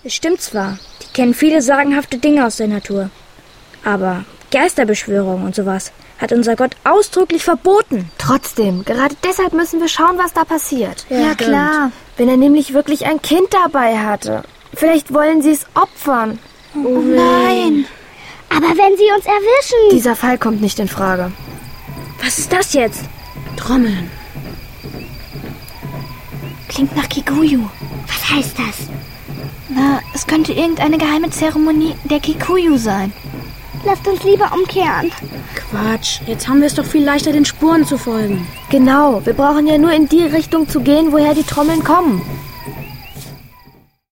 Es stimmt zwar, die kennen viele sagenhafte Dinge aus der Natur. Aber Geisterbeschwörung und sowas hat unser Gott ausdrücklich verboten. Trotzdem, gerade deshalb müssen wir schauen, was da passiert. Ja, klar. Wenn er nämlich wirklich ein Kind dabei hatte. Vielleicht wollen sie es opfern. Oh nein. Aber wenn sie uns erwischen... Dieser Fall kommt nicht in Frage. Was ist das jetzt? Trommeln. Klingt nach Kikuyu. Was heißt das? Na, es könnte irgendeine geheime Zeremonie der Kikuyu sein. Lasst uns lieber umkehren. Quatsch, jetzt haben wir es doch viel leichter, den Spuren zu folgen. Genau, wir brauchen ja nur in die Richtung zu gehen, woher die Trommeln kommen.